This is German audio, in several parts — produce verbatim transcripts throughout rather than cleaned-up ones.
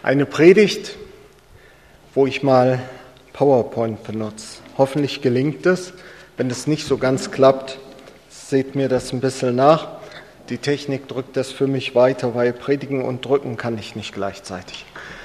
Eine Predigt, wo ich mal PowerPoint benutze. Hoffentlich gelingt es. Wenn es nicht so ganz klappt, seht mir das ein bisschen nach. Die Technik drückt das für mich weiter, weil predigen und drücken kann ich nicht gleichzeitig.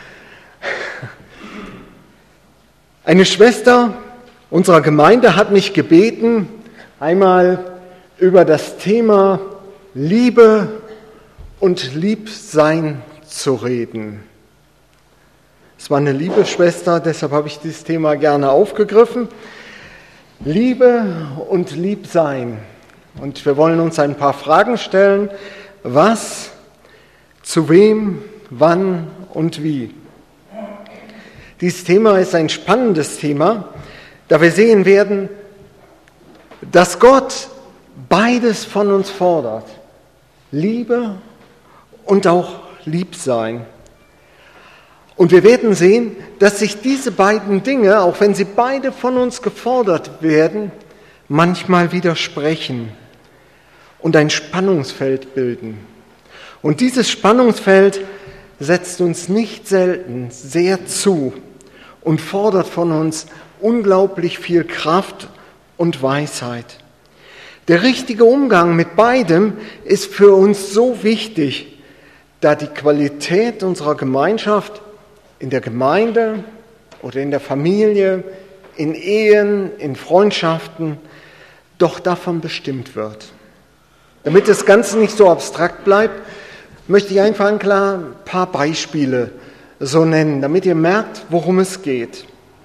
Eine Schwester unserer Gemeinde hat mich gebeten, einmal über das Thema Liebe und Liebsein zu reden. Es war eine liebe Schwester, deshalb habe ich dieses Thema gerne aufgegriffen. Liebe und Liebsein. Und wir wollen uns ein paar Fragen stellen. Was, zu wem, wann und wie? Dieses Thema ist ein spannendes Thema, da wir sehen werden, dass Gott beides von uns fordert. Liebe und auch Liebsein. Und wir werden sehen, dass sich diese beiden Dinge, auch wenn sie beide von uns gefordert werden, manchmal widersprechen und ein Spannungsfeld bilden. Und dieses Spannungsfeld setzt uns nicht selten sehr zu und fordert von uns unglaublich viel Kraft und Weisheit. Der richtige Umgang mit beidem ist für uns so wichtig, da die Qualität unserer Gemeinschaft in der Gemeinde oder in der Familie, in Ehen, in Freundschaften doch davon bestimmt wird. Damit das Ganze nicht so abstrakt bleibt, möchte ich einfach ein klar ein paar Beispiele so nennen, damit ihr merkt, worum es geht.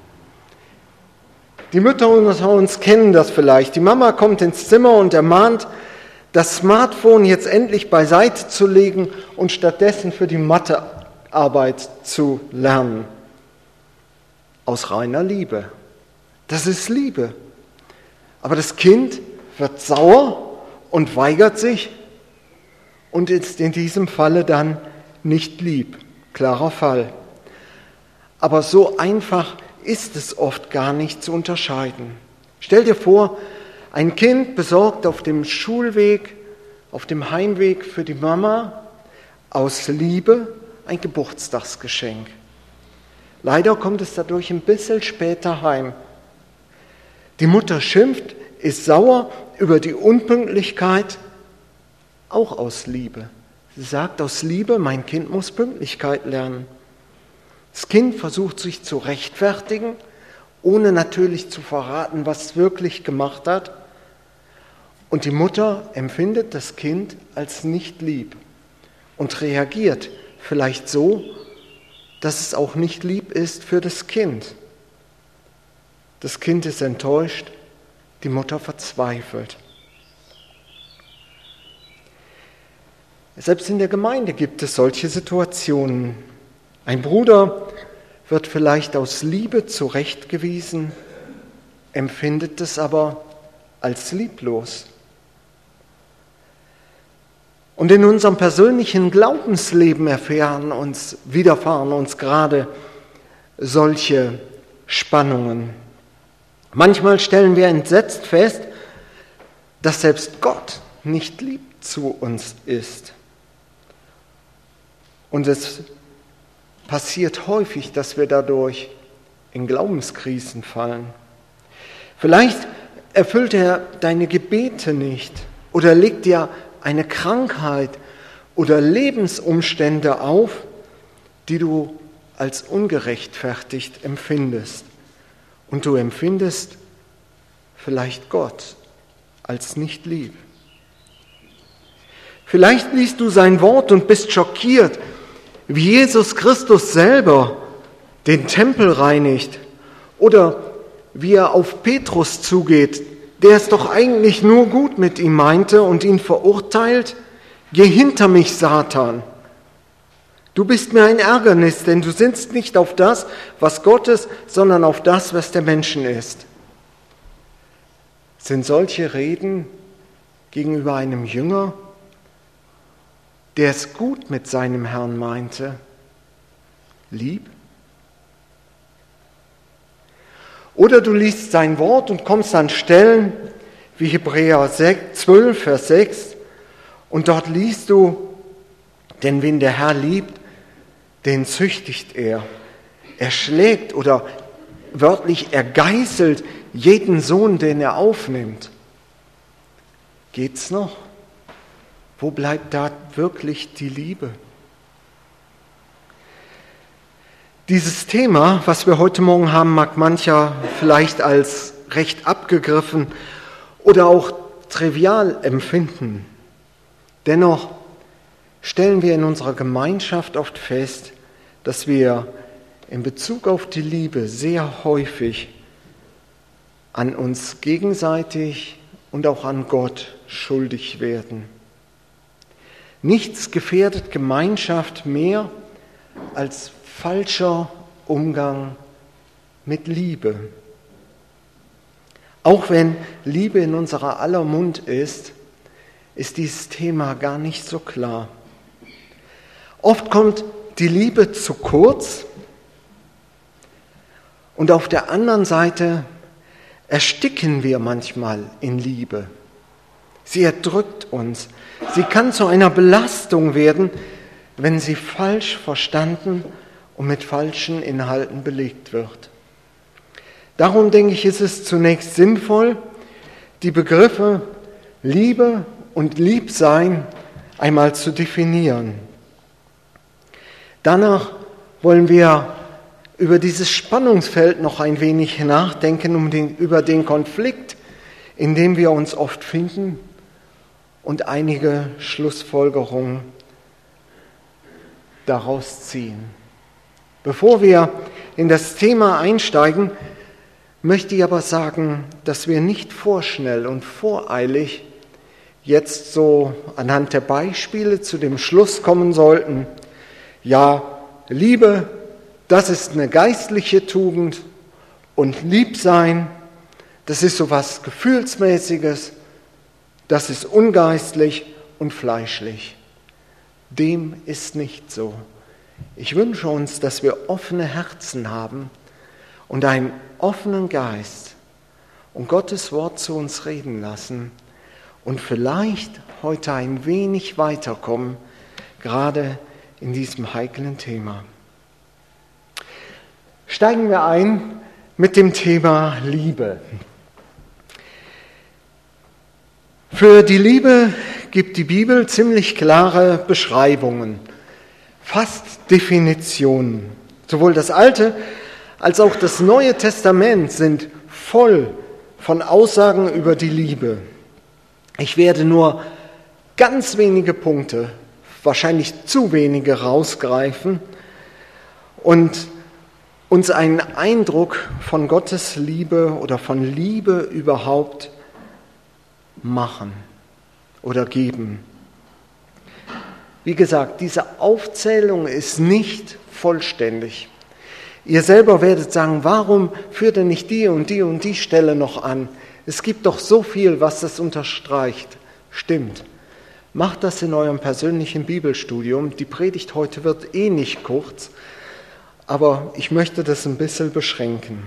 Die Mütter unter uns kennen das vielleicht. Die Mama kommt ins Zimmer und ermahnt, das Smartphone jetzt endlich beiseite zu legen und stattdessen für die Mathearbeit zu lernen. Aus reiner Liebe. Das ist Liebe. Aber das Kind wird sauer und weigert sich und ist in diesem Falle dann nicht lieb. Klarer Fall. Aber so einfach ist es oft gar nicht zu unterscheiden. Stell dir vor, ein Kind besorgt auf dem Schulweg, auf dem Heimweg für die Mama aus Liebe ein Geburtstagsgeschenk. Leider kommt es dadurch ein bisschen später heim. Die Mutter schimpft, ist sauer über die Unpünktlichkeit, auch aus Liebe. Sie sagt aus Liebe, mein Kind muss Pünktlichkeit lernen. Das Kind versucht sich zu rechtfertigen, ohne natürlich zu verraten, was es wirklich gemacht hat. Und die Mutter empfindet das Kind als nicht lieb und reagiert vielleicht so, dass es auch nicht lieb ist für das Kind. Das Kind ist enttäuscht, die Mutter verzweifelt. Selbst in der Gemeinde gibt es solche Situationen. Ein Bruder wird vielleicht aus Liebe zurechtgewiesen, empfindet es aber als lieblos. Und in unserem persönlichen Glaubensleben erfahren uns, widerfahren uns gerade solche Spannungen. Manchmal stellen wir entsetzt fest, dass selbst Gott nicht lieb zu uns ist. Und es passiert häufig, dass wir dadurch in Glaubenskrisen fallen. Vielleicht erfüllt er deine Gebete nicht oder legt dir eine Krankheit oder Lebensumstände auf, die du als ungerechtfertigt empfindest. Und du empfindest vielleicht Gott als nicht lieb. Vielleicht liest du sein Wort und bist schockiert, wie Jesus Christus selber den Tempel reinigt oder wie er auf Petrus zugeht, der es doch eigentlich nur gut mit ihm meinte und ihn verurteilt, geh hinter mich, Satan. Du bist mir ein Ärgernis, denn du sinnst nicht auf das, was Gott ist, sondern auf das, was der Menschen ist. Sind solche Reden gegenüber einem Jünger, der es gut mit seinem Herrn meinte, lieb? Oder du liest sein Wort und kommst an Stellen wie Hebräer zwölf, Vers sechs, und dort liest du, denn wen der Herr liebt, den züchtigt er. Er schlägt oder wörtlich, er geißelt jeden Sohn, den er aufnimmt. Geht's noch? Wo bleibt da wirklich die Liebe? Dieses Thema, was wir heute Morgen haben, mag mancher vielleicht als recht abgegriffen oder auch trivial empfinden. Dennoch stellen wir in unserer Gemeinschaft oft fest, dass wir in Bezug auf die Liebe sehr häufig an uns gegenseitig und auch an Gott schuldig werden. Nichts gefährdet Gemeinschaft mehr als falscher Umgang mit Liebe. Auch wenn Liebe in unserer aller Mund ist, ist dieses Thema gar nicht so klar. Oft kommt die Liebe zu kurz und auf der anderen Seite ersticken wir manchmal in Liebe. Sie erdrückt uns. Sie kann zu einer Belastung werden, wenn sie falsch verstanden und mit falschen Inhalten belegt wird. Darum denke ich, ist es zunächst sinnvoll, die Begriffe Liebe und Liebsein einmal zu definieren. Danach wollen wir über dieses Spannungsfeld noch ein wenig nachdenken, um den, über den Konflikt, in dem wir uns oft finden, und einige Schlussfolgerungen daraus ziehen. Bevor wir in das Thema einsteigen, möchte ich aber sagen, dass wir nicht vorschnell und voreilig jetzt so anhand der Beispiele zu dem Schluss kommen sollten, ja, Liebe, das ist eine geistliche Tugend und Liebsein, das ist so was Gefühlsmäßiges, das ist ungeistlich und fleischlich. Dem ist nicht so. Ich wünsche uns, dass wir offene Herzen haben und einen offenen Geist und Gottes Wort zu uns reden lassen und vielleicht heute ein wenig weiterkommen, gerade in diesem heiklen Thema. Steigen wir ein mit dem Thema Liebe. Für die Liebe gibt die Bibel ziemlich klare Beschreibungen, fast Definitionen. Sowohl das Alte als auch das Neue Testament sind voll von Aussagen über die Liebe. Ich werde nur ganz wenige Punkte, wahrscheinlich zu wenige, rausgreifen und uns einen Eindruck von Gottes Liebe oder von Liebe überhaupt machen oder geben. Wie gesagt, diese Aufzählung ist nicht vollständig. Ihr selber werdet sagen, warum führt er nicht die und die und die Stelle noch an? Es gibt doch so viel, was das unterstreicht. Stimmt. Macht das in eurem persönlichen Bibelstudium. Die Predigt heute wird eh nicht kurz, aber ich möchte das ein bisschen beschränken.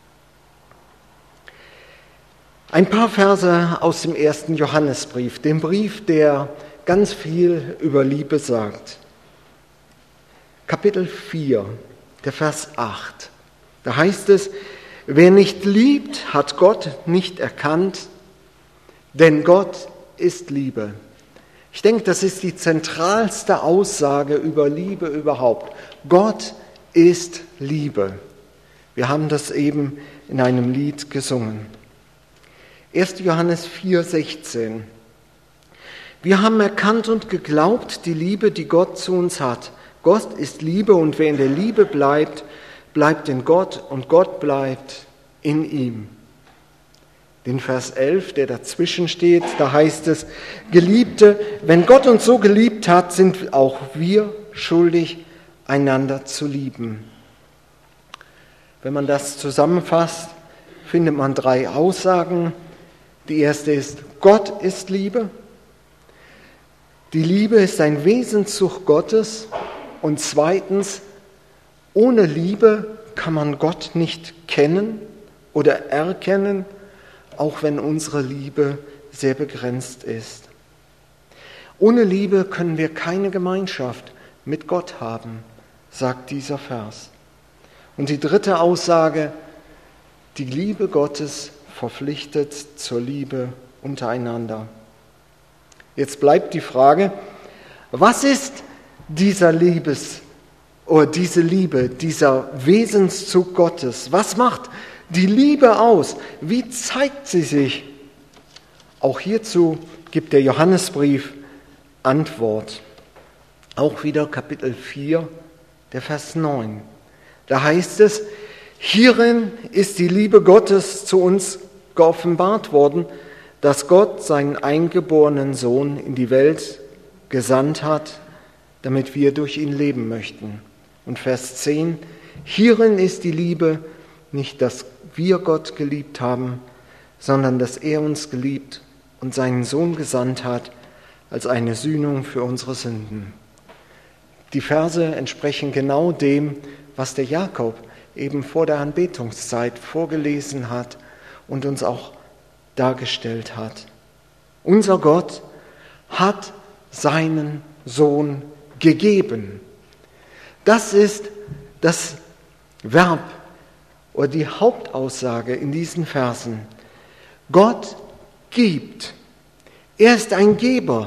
Ein paar Verse aus dem ersten Johannesbrief, dem Brief, der ganz viel über Liebe sagt. Kapitel vier, der Vers acht. Da heißt es, wer nicht liebt, hat Gott nicht erkannt, denn Gott ist Liebe. Ich denke, das ist die zentralste Aussage über Liebe überhaupt. Gott ist Liebe. Wir haben das eben in einem Lied gesungen. erster Johannes vier, sechzehn. Wir haben erkannt und geglaubt die Liebe, die Gott zu uns hat. Gott ist Liebe und wer in der Liebe bleibt, bleibt in Gott und Gott bleibt in ihm. Den Vers elf, der dazwischen steht, da heißt es, Geliebte, wenn Gott uns so geliebt hat, sind auch wir schuldig, einander zu lieben. Wenn man das zusammenfasst, findet man drei Aussagen. Die erste ist, Gott ist Liebe. Die Liebe ist ein Wesenszug Gottes. Und zweitens, ohne Liebe kann man Gott nicht kennen oder erkennen, auch wenn unsere Liebe sehr begrenzt ist. Ohne Liebe können wir keine Gemeinschaft mit Gott haben. sagt dieser Vers. Und die dritte Aussage, die Liebe Gottes verpflichtet zur Liebe untereinander. Jetzt bleibt die Frage, was ist dieser Liebes oder diese Liebe, dieser Wesenszug Gottes? Was macht die Liebe aus? Wie zeigt sie sich? Auch hierzu gibt der Johannesbrief Antwort. Auch wieder Kapitel vier, der Vers neun. Da heißt es, hierin ist die Liebe Gottes zu uns geoffenbart worden, dass Gott seinen eingeborenen Sohn in die Welt gesandt hat, damit wir durch ihn leben möchten. Und Vers zehn, hierin ist die Liebe, nicht, dass wir Gott geliebt haben, sondern dass er uns geliebt und seinen Sohn gesandt hat, als eine Sühnung für unsere Sünden. Die Verse entsprechen genau dem, was der Jakob eben vor der Anbetungszeit vorgelesen hat und uns auch dargestellt hat. Unser Gott hat seinen Sohn gegeben. Das ist das Verb oder die Hauptaussage in diesen Versen. Gott gibt. Er ist ein Geber.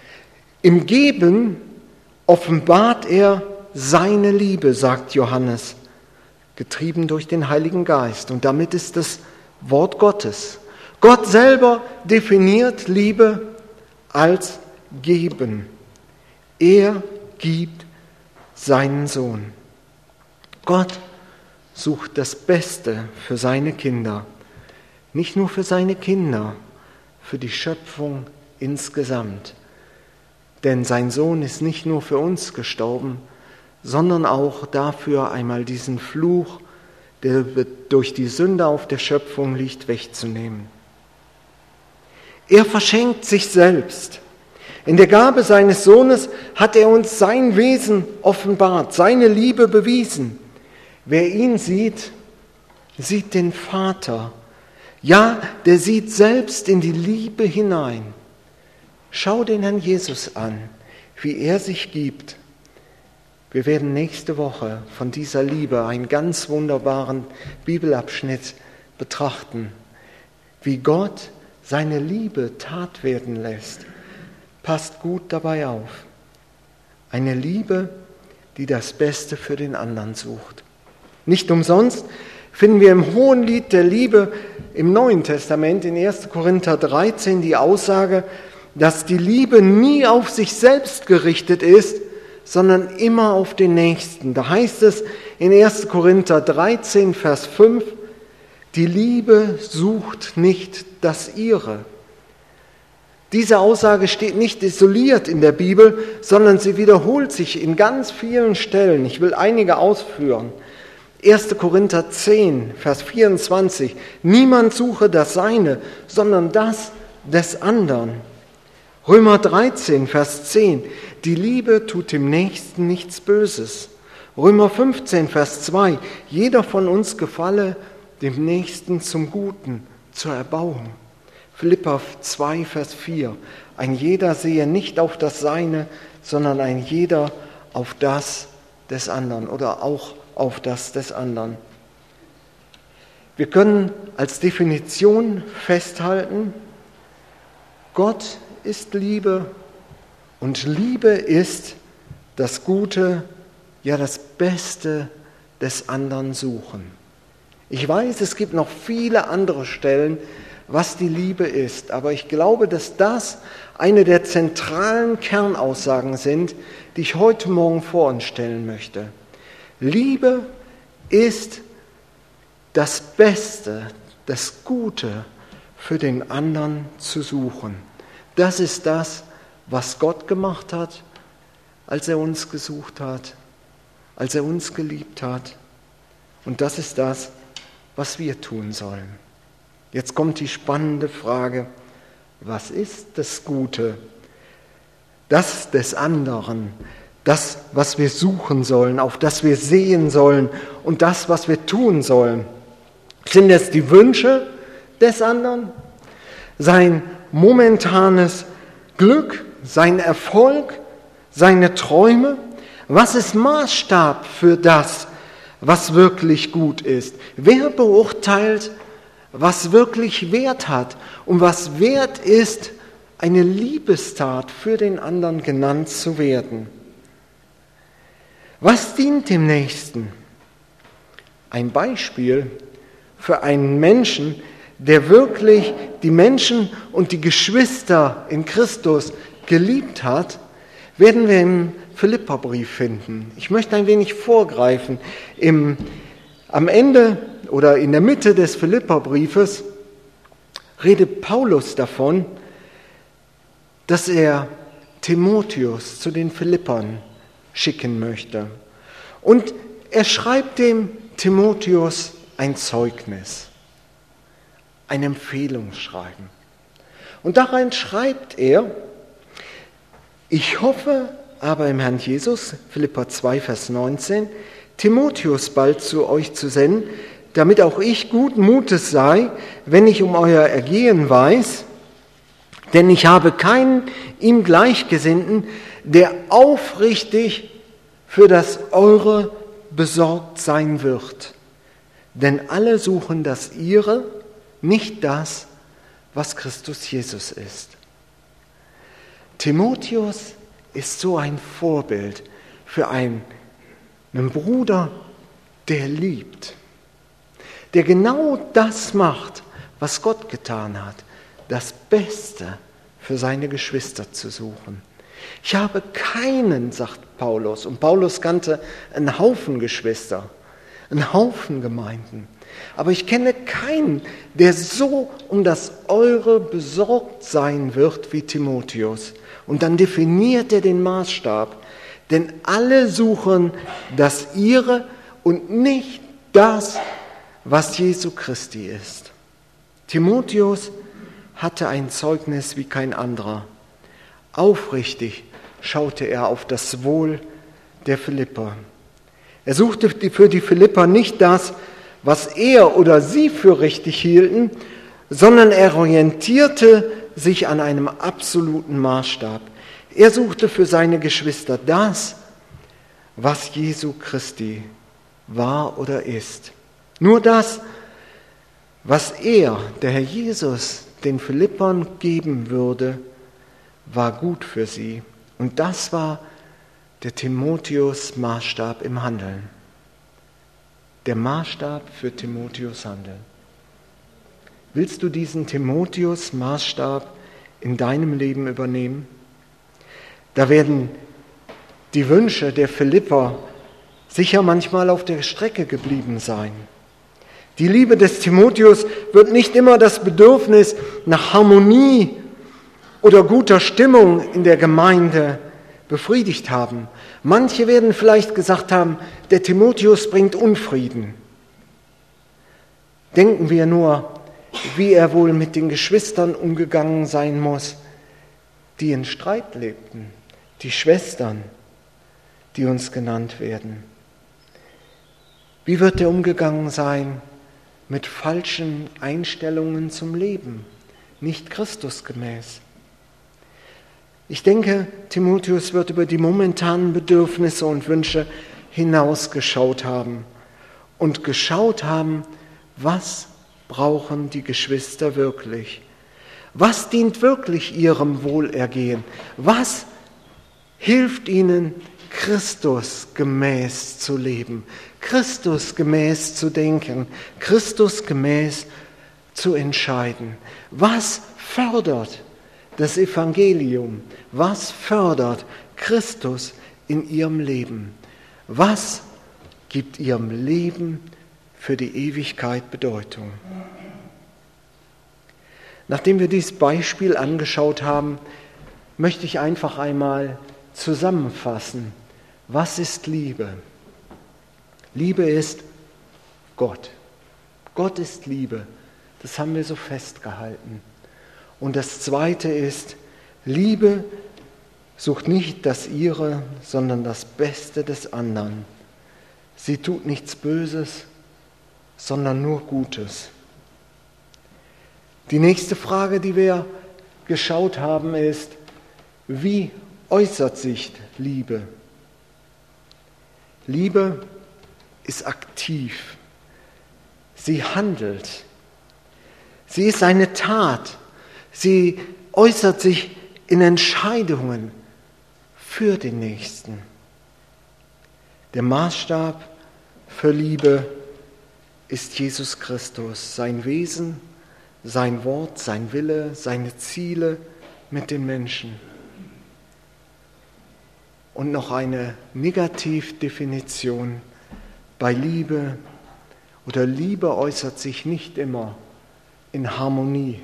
Im Geben offenbart er seine Liebe, sagt Johannes, getrieben durch den Heiligen Geist. Und damit ist das Wort Gottes. Gott selber definiert Liebe als Geben. Er gibt seinen Sohn. Gott sucht das Beste für seine Kinder. Nicht nur für seine Kinder, für die Schöpfung insgesamt. Denn sein Sohn ist nicht nur für uns gestorben, sondern auch dafür, einmal diesen Fluch, der durch die Sünde auf der Schöpfung liegt, wegzunehmen. Er verschenkt sich selbst. In der Gabe seines Sohnes hat er uns sein Wesen offenbart, seine Liebe bewiesen. Wer ihn sieht, sieht den Vater. Ja, der sieht selbst in die Liebe hinein. Schau den Herrn Jesus an, wie er sich gibt. Wir werden nächste Woche von dieser Liebe einen ganz wunderbaren Bibelabschnitt betrachten, wie Gott seine Liebe Tat werden lässt. Passt gut dabei auf. Eine Liebe, die das Beste für den anderen sucht. Nicht umsonst finden wir im Hohenlied der Liebe im Neuen Testament in erster Korinther dreizehn die Aussage, dass die Liebe nie auf sich selbst gerichtet ist, sondern immer auf den Nächsten. Da heißt es in erster Korinther dreizehn, Vers fünf, die Liebe sucht nicht das Ihre. Diese Aussage steht nicht isoliert in der Bibel, sondern sie wiederholt sich in ganz vielen Stellen. Ich will einige ausführen. erster Korinther zehn, Vers vierundzwanzig. Niemand suche das Seine, sondern das des anderen. Römer dreizehn, Vers zehn. Die Liebe tut dem Nächsten nichts Böses. Römer fünfzehn, Vers zwei. Jeder von uns gefalle dem Nächsten zum Guten, zur Erbauung. Philipper zwei, Vers vier. Ein jeder sehe nicht auf das Seine, sondern ein jeder auf das des anderen oder auch auf das des anderen. Wir können als Definition festhalten, Gott ist Liebe und Liebe ist das Gute, ja das Beste des anderen suchen. Ich weiß, es gibt noch viele andere Stellen, was die Liebe ist, aber ich glaube, dass das eine der zentralen Kernaussagen sind, die ich heute Morgen vor uns stellen möchte. Liebe ist das Beste, das Gute für den anderen zu suchen. Das ist das, was Gott gemacht hat, als er uns gesucht hat, als er uns geliebt hat. Und das ist das, was wir tun sollen. Jetzt kommt die spannende Frage, was ist das Gute? Das des anderen, das, was wir suchen sollen, auf das wir sehen sollen und das, was wir tun sollen. Sind es die Wünsche des anderen? Sein momentanes Glück, sein Erfolg, seine Träume? Was ist Maßstab für das, was wirklich gut ist? Wer beurteilt, was wirklich Wert hat und was wert ist, eine Liebestat für den anderen genannt zu werden? Was dient dem Nächsten? Ein Beispiel für einen Menschen, der wirklich die Menschen und die Geschwister in Christus geliebt hat, werden wir im Philipperbrief finden. Ich möchte ein wenig vorgreifen. Im, am Ende oder in der Mitte des Philipperbriefes redet Paulus davon, dass er Timotheus zu den Philippern schicken möchte. Und er schreibt dem Timotheus ein Zeugnis, ein Empfehlungsschreiben. Und darein schreibt er: Ich hoffe aber im Herrn Jesus, Philipper zwei, Vers neunzehn, Timotheus bald zu euch zu senden, damit auch ich guten Mutes sei, wenn ich um euer Ergehen weiß, denn ich habe keinen ihm Gleichgesinnten, der aufrichtig für das Eure besorgt sein wird. Denn alle suchen das Ihre, nicht das, was Christus Jesus ist. Timotheus ist so ein Vorbild für einen, einen Bruder, der liebt, der genau das macht, was Gott getan hat, das Beste für seine Geschwister zu suchen. Ich habe keinen, sagt Paulus, und Paulus kannte einen Haufen Geschwister, einen Haufen Gemeinden, aber ich kenne keinen, der so um das Eure besorgt sein wird wie Timotheus. Und dann definiert er den Maßstab, denn alle suchen das Ihre und nicht das, was Jesu Christi ist. Timotheus hatte ein Zeugnis wie kein anderer. Aufrichtig schaute er auf das Wohl der Philipper. Er suchte für die Philipper nicht das, was er oder sie für richtig hielten, sondern er orientierte sich an einem absoluten Maßstab. Er suchte für seine Geschwister das, was Jesu Christi war oder ist. Nur das, was er, der Herr Jesus, den Philippern geben würde, war gut für sie. Und das war der Timotheus Maßstab im Handeln. Der Maßstab für Timotheus Handeln. Willst du diesen Timotheus Maßstab in deinem Leben übernehmen? Da werden die Wünsche der Philipper sicher manchmal auf der Strecke geblieben sein. Die Liebe des Timotheus wird nicht immer das Bedürfnis nach Harmonie oder guter Stimmung in der Gemeinde befriedigt haben. Manche werden vielleicht gesagt haben, der Timotheus bringt Unfrieden. Denken wir nur, wie er wohl mit den Geschwistern umgegangen sein muss, die in Streit lebten, die Schwestern, die uns genannt werden. Wie wird er umgegangen sein mit falschen Einstellungen zum Leben, nicht Christusgemäß? Ich denke, Timotheus wird über die momentanen Bedürfnisse und Wünsche hinausgeschaut haben und geschaut haben, was brauchen die Geschwister wirklich? Was dient wirklich ihrem Wohlergehen? Was hilft ihnen, Christus gemäß zu leben, Christus gemäß zu denken, Christus gemäß zu entscheiden? Was fördert das Evangelium? Was fördert Christus in ihrem Leben? Was gibt ihrem Leben für die Ewigkeit Bedeutung? Nachdem wir dieses Beispiel angeschaut haben, möchte ich einfach einmal zusammenfassen. Was ist Liebe? Liebe ist Gott. Gott ist Liebe. Das haben wir so festgehalten. Und das Zweite ist, Liebe sucht nicht das Ihre, sondern das Beste des anderen. Sie tut nichts Böses, sondern nur Gutes. Die nächste Frage, die wir geschaut haben, ist, wie äußert sich Liebe? Liebe ist aktiv. Sie handelt. Sie ist eine Tat. Sie äußert sich in Entscheidungen für den Nächsten. Der Maßstab für Liebe ist Jesus Christus, sein Wesen, sein Wort, sein Wille, seine Ziele mit den Menschen. Und noch eine Negativdefinition bei Liebe oder Liebe äußert sich nicht immer in Harmonie,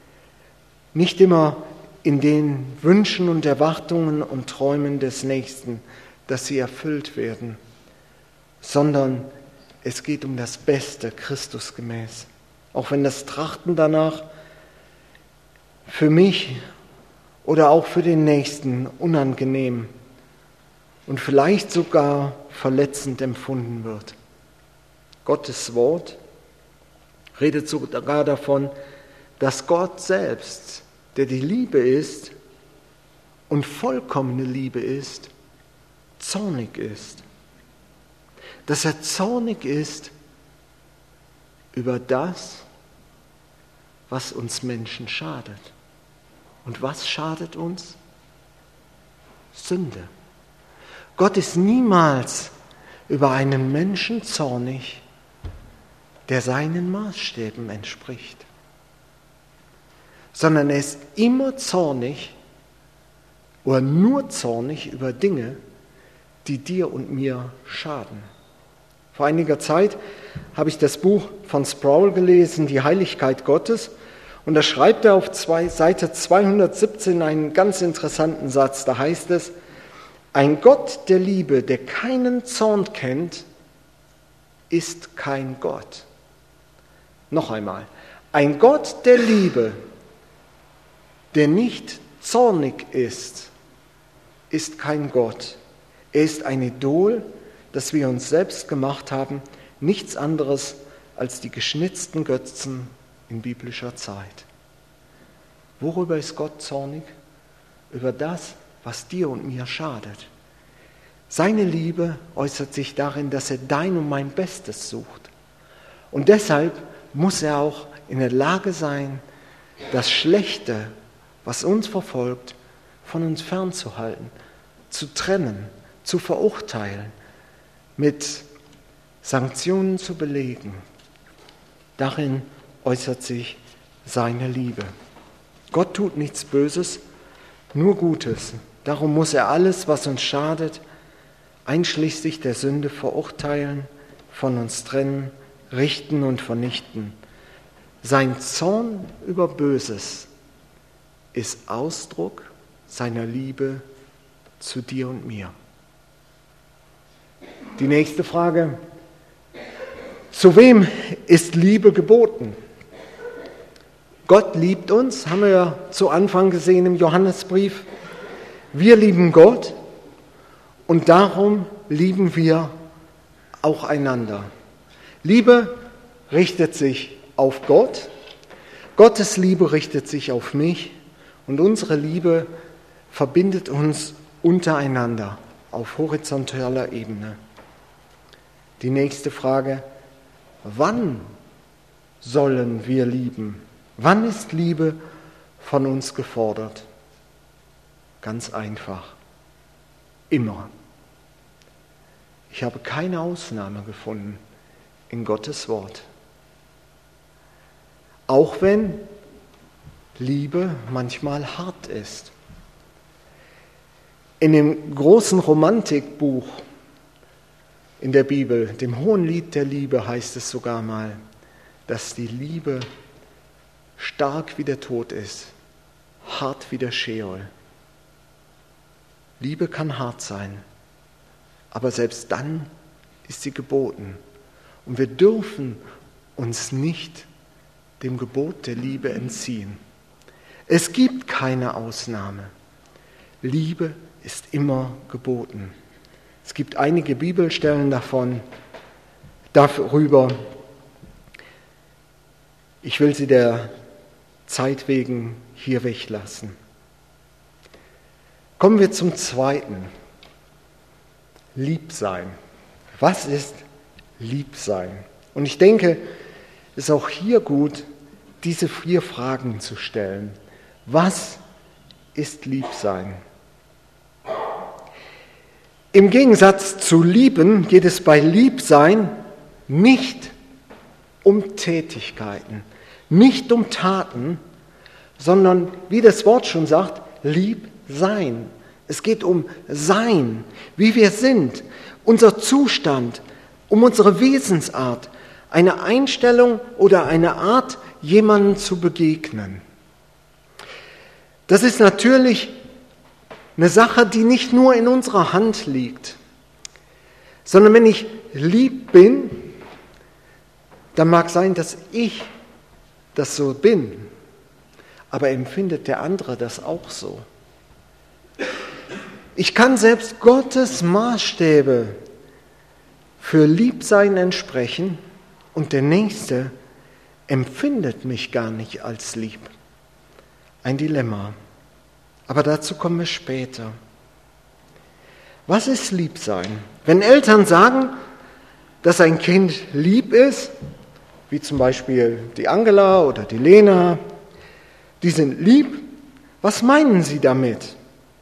nicht immer in den Wünschen und Erwartungen und Träumen des Nächsten, dass sie erfüllt werden, sondern es geht um das Beste, Christusgemäß. Auch wenn das Trachten danach für mich oder auch für den Nächsten unangenehm und vielleicht sogar verletzend empfunden wird. Gottes Wort redet sogar davon, dass Gott selbst, der die Liebe ist und vollkommene Liebe ist, zornig ist. Dass er zornig ist über das, was uns Menschen schadet. Und was schadet uns? Sünde. Gott ist niemals über einen Menschen zornig, der seinen Maßstäben entspricht, sondern er ist immer zornig oder nur zornig über Dinge, die dir und mir schaden. Vor einiger Zeit habe ich das Buch von Sproul gelesen, Die Heiligkeit Gottes, und da schreibt er auf zwei, Seite zweihundertsiebzehn einen ganz interessanten Satz. Da heißt es: Ein Gott der Liebe, der keinen Zorn kennt, ist kein Gott. Noch einmal, ein Gott der Liebe, der nicht zornig ist, ist kein Gott. Er ist ein Idol, das wir uns selbst gemacht haben, nichts anderes als die geschnitzten Götzen in biblischer Zeit. Worüber ist Gott zornig? Über das, was dir und mir schadet. Seine Liebe äußert sich darin, dass er dein und mein Bestes sucht. Und deshalb muss er auch in der Lage sein, das Schlechte, was uns verfolgt, von uns fernzuhalten, zu trennen, zu verurteilen, mit Sanktionen zu belegen. Darin äußert sich seine Liebe. Gott tut nichts Böses, nur Gutes. Darum muss er alles, was uns schadet, einschließlich der Sünde verurteilen, von uns trennen, richten und vernichten. Sein Zorn über Böses ist Ausdruck seiner Liebe zu dir und mir. Die nächste Frage: Zu wem ist Liebe geboten? Gott liebt uns, haben wir ja zu Anfang gesehen im Johannesbrief. Wir lieben Gott und darum lieben wir auch einander. Liebe richtet sich auf Gott, Gottes Liebe richtet sich auf mich und unsere Liebe verbindet uns untereinander auf horizontaler Ebene. Die nächste Frage: Wann sollen wir lieben? Wann ist Liebe von uns gefordert? Ganz einfach. Immer. Ich habe keine Ausnahme gefunden in Gottes Wort. Auch wenn Liebe manchmal hart ist. In dem großen Romantikbuch in der Bibel, dem Hohenlied der Liebe, heißt es sogar mal, dass die Liebe stark wie der Tod ist, hart wie der Scheol. Liebe kann hart sein, aber selbst dann ist sie geboten. Und wir dürfen uns nicht dem Gebot der Liebe entziehen. Es gibt keine Ausnahme. Liebe ist immer geboten. Es gibt einige Bibelstellen davon, darüber. Ich will sie der Zeit wegen hier weglassen. Kommen wir zum Zweiten. Lieb sein. Was ist Liebsein? Und ich denke, es ist auch hier gut, diese vier Fragen zu stellen. Was ist Liebsein? Im Gegensatz zu lieben geht es bei Liebsein nicht um Tätigkeiten, nicht um Taten, sondern, wie das Wort schon sagt, lieb sein. Es geht um Sein, wie wir sind, unser Zustand, um unsere Wesensart, eine Einstellung oder eine Art, jemandem zu begegnen. Das ist natürlich eine Sache, die nicht nur in unserer Hand liegt, sondern wenn ich lieb bin, dann mag sein, dass ich das so bin, aber empfindet der andere das auch so? Ich kann selbst Gottes Maßstäbe für Liebsein entsprechen und der Nächste empfindet mich gar nicht als lieb. Ein Dilemma. Aber dazu kommen wir später. Was ist Liebsein? Wenn Eltern sagen, dass ein Kind lieb ist, wie zum Beispiel die Angela oder die Lena, die sind lieb, was meinen sie damit?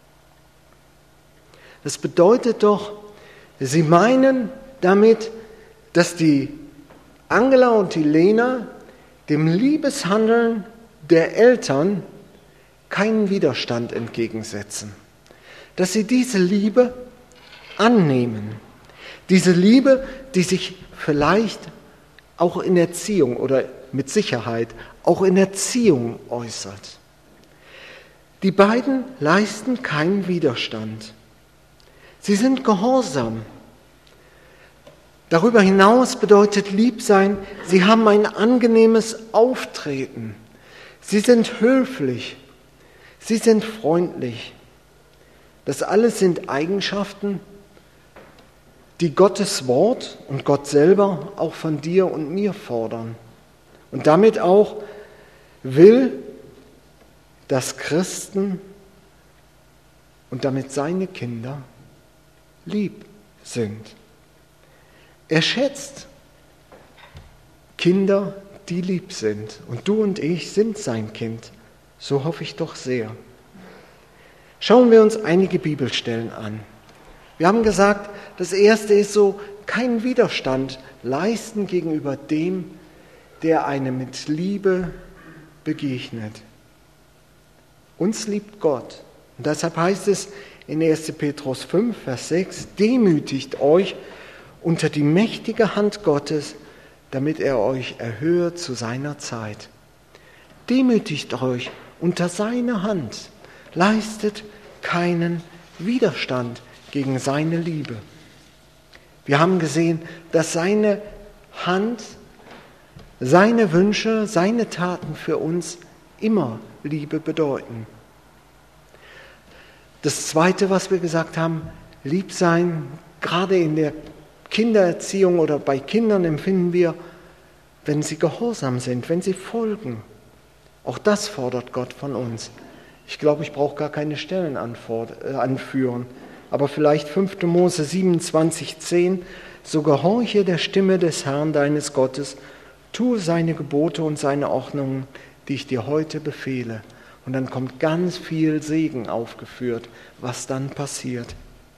Das bedeutet doch, sie meinen damit, dass die Angela und die Lena dem Liebeshandeln der Eltern keinen Widerstand entgegensetzen. Dass sie diese Liebe annehmen. Diese Liebe, die sich vielleicht auch in Erziehung oder mit Sicherheit auch in Erziehung äußert. Die beiden leisten keinen Widerstand. Sie sind gehorsam. Darüber hinaus bedeutet Liebsein, sie haben ein angenehmes Auftreten. Sie sind höflich. Sie sind freundlich. Das alles sind Eigenschaften, die Gottes Wort und Gott selber auch von dir und mir fordern. Und damit auch will, dass Christen und damit seine Kinder lieb sind. Er schätzt Kinder, die lieb sind. Und du und ich sind sein Kind. So hoffe ich doch sehr. Schauen wir uns einige Bibelstellen an. Wir haben gesagt, das erste ist so, keinen Widerstand leisten gegenüber dem, der einem mit Liebe begegnet. Uns liebt Gott. Und deshalb heißt es in erster Petrus fünf, Vers sechs, demütigt euch unter die mächtige Hand Gottes, damit er euch erhöhe zu seiner Zeit. Demütigt euch unter seine Hand, leistet keinen Widerstand gegen seine Liebe. Wir haben gesehen, dass seine Hand, seine Wünsche, seine Taten für uns immer Liebe bedeuten. Das Zweite, was wir gesagt haben, lieb sein, gerade in der Kindererziehung oder bei Kindern empfinden wir, wenn sie gehorsam sind, wenn sie folgen. Auch das fordert Gott von uns. Ich glaube, ich brauche gar keine Stellen anführen, aber vielleicht fünfter Mose siebenundzwanzig, zehn, so gehorche der Stimme des Herrn deines Gottes, tue seine Gebote und seine Ordnungen, die ich dir heute befehle. Und dann kommt ganz viel Segen aufgeführt, was dann passiert.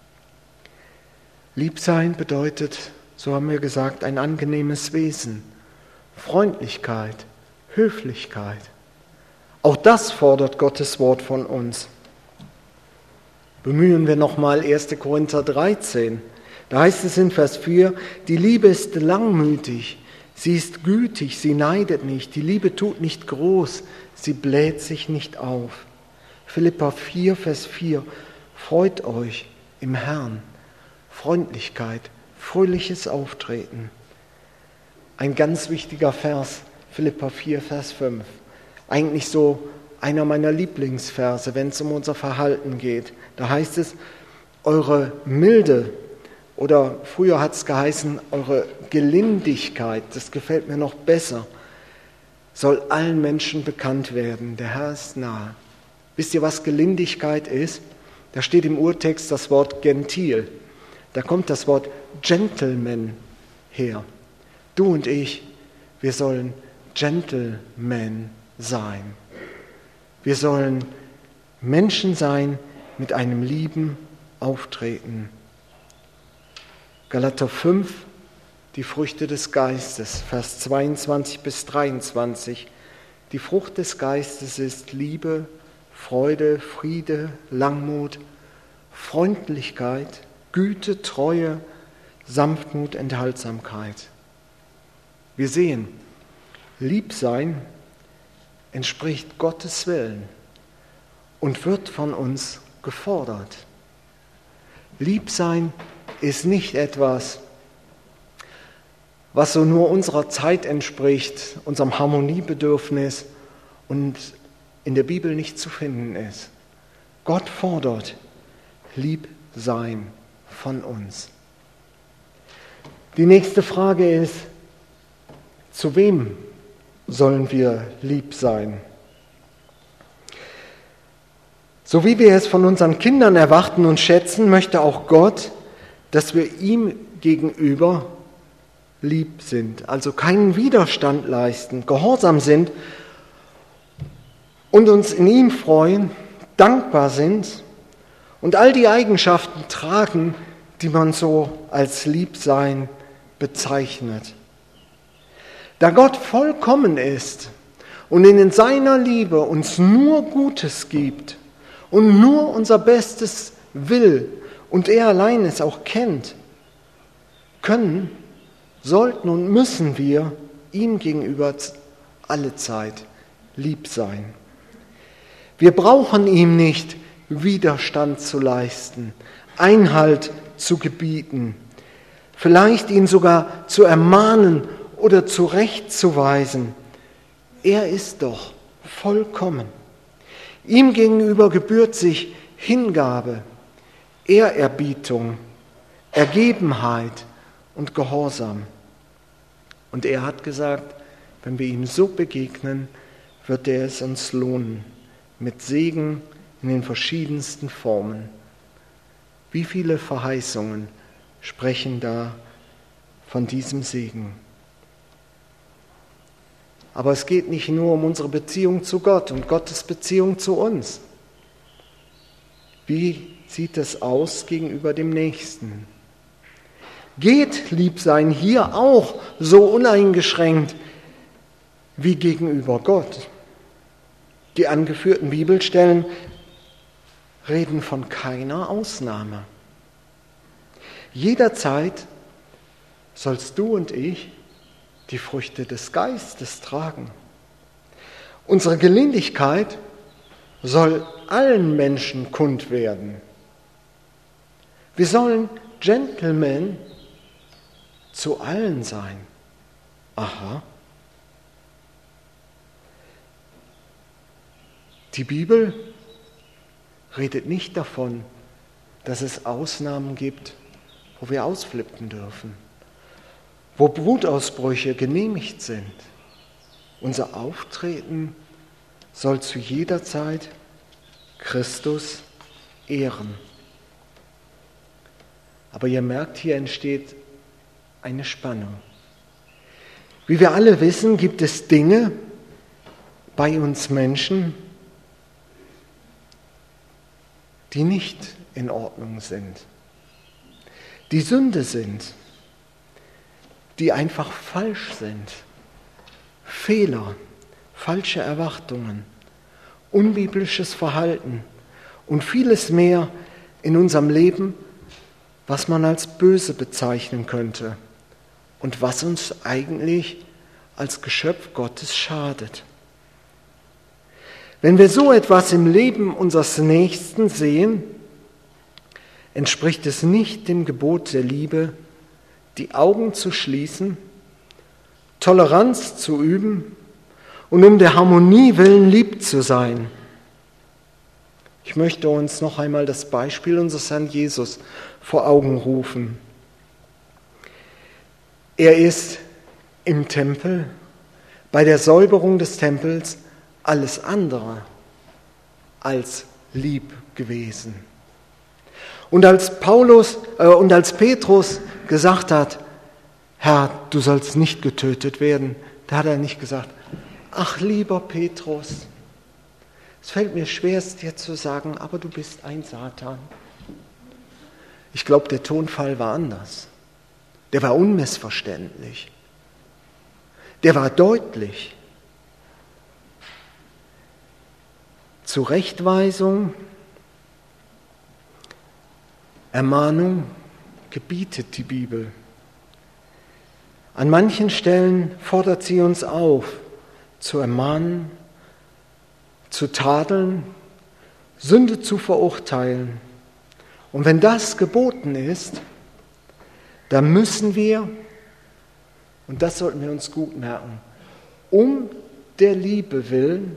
Liebsein bedeutet, so haben wir gesagt, ein angenehmes Wesen, Freundlichkeit, Höflichkeit. Auch das fordert Gottes Wort von uns. Bemühen wir nochmal erster Korinther dreizehn. Da heißt es in Vers vier, die Liebe ist langmütig, sie ist gütig, sie neidet nicht, die Liebe tut nicht groß, sie bläht sich nicht auf. Philipper vier, Vers vier, freut euch im Herrn. Freundlichkeit, fröhliches Auftreten. Ein ganz wichtiger Vers, Philipper vier, Vers fünf. Eigentlich so einer meiner Lieblingsverse, wenn es um unser Verhalten geht. Da heißt es, eure Milde, oder früher hat es geheißen, eure Gelindigkeit, das gefällt mir noch besser, soll allen Menschen bekannt werden. Der Herr ist nahe. Wisst ihr, was Gelindigkeit ist? Da steht im Urtext das Wort gentil. Da kommt das Wort Gentleman her. Du und ich, wir sollen Gentlemen sein. Wir sollen Menschen sein mit einem lieben Auftreten. Galater fünf, die Früchte des Geistes, Vers zweiundzwanzig bis dreiundzwanzig. Die Frucht des Geistes ist Liebe, Freude, Friede, Langmut, Freundlichkeit, Güte, Treue, Sanftmut, Enthaltsamkeit. Wir sehen, Liebsein entspricht Gottes Willen und wird von uns gefordert. Liebsein ist nicht etwas, was so nur unserer Zeit entspricht, unserem Harmoniebedürfnis und in der Bibel nicht zu finden ist. Gott fordert Liebsein von uns. Die nächste Frage ist, zu wem sollen wir lieb sein? So wie wir es von unseren Kindern erwarten und schätzen, möchte auch Gott, dass wir ihm gegenüber lieb sind, also keinen Widerstand leisten, gehorsam sind und uns in ihm freuen, dankbar sind und all die Eigenschaften tragen, die man so als Liebsein bezeichnet. Da Gott vollkommen ist und in seiner Liebe uns nur Gutes gibt und nur unser Bestes will und er allein es auch kennt, können, sollten und müssen wir ihm gegenüber alle Zeit lieb sein. Wir brauchen ihm nicht Widerstand zu leisten, Einhalt zu gebieten, vielleicht ihn sogar zu ermahnen oder zurechtzuweisen. Er ist doch vollkommen. Ihm gegenüber gebührt sich Hingabe, Ehrerbietung, Ergebenheit und Gehorsam. Und er hat gesagt, wenn wir ihm so begegnen, wird er es uns lohnen, mit Segen in den verschiedensten Formen. Wie viele Verheißungen sprechen da von diesem Segen? Aber es geht nicht nur um unsere Beziehung zu Gott und Gottes Beziehung zu uns. Wie sieht es aus gegenüber dem Nächsten? Geht Liebsein hier auch so uneingeschränkt wie gegenüber Gott? Die angeführten Bibelstellen reden von keiner Ausnahme. Jederzeit sollst du und ich die Früchte des Geistes tragen. Unsere Gelindigkeit soll allen Menschen kund werden. Wir sollen Gentlemen zu allen sein. Aha. Die Bibel redet nicht davon, dass es Ausnahmen gibt, wo wir ausflippen dürfen, wo Wutausbrüche genehmigt sind. Unser Auftreten soll zu jeder Zeit Christus ehren. Aber ihr merkt, hier entsteht eine Spannung. Wie wir alle wissen, gibt es Dinge bei uns Menschen, die nicht in Ordnung sind, die Sünde sind, die einfach falsch sind. Fehler, falsche Erwartungen, unbiblisches Verhalten und vieles mehr in unserem Leben, was man als böse bezeichnen könnte und was uns eigentlich als Geschöpf Gottes schadet. Wenn wir so etwas im Leben unseres Nächsten sehen, entspricht es nicht dem Gebot der Liebe, die Augen zu schließen, Toleranz zu üben und um der Harmonie willen lieb zu sein. Ich möchte uns noch einmal das Beispiel unseres Herrn Jesus vor Augen rufen. Er ist im Tempel, bei der Säuberung des Tempels, alles andere als lieb gewesen. Und als Paulus äh, und als Petrus gesagt hat, Herr, du sollst nicht getötet werden, da hat er nicht gesagt, ach lieber Petrus, es fällt mir schwer, es dir zu sagen, aber du bist ein Satan. Ich glaube, der Tonfall war anders. Der war unmissverständlich. Der war deutlich. Zurechtweisung, Ermahnung gebietet die Bibel. An manchen Stellen fordert sie uns auf, zu ermahnen, zu tadeln, Sünde zu verurteilen. Und wenn das geboten ist, dann müssen wir, und das sollten wir uns gut merken, um der Liebe willen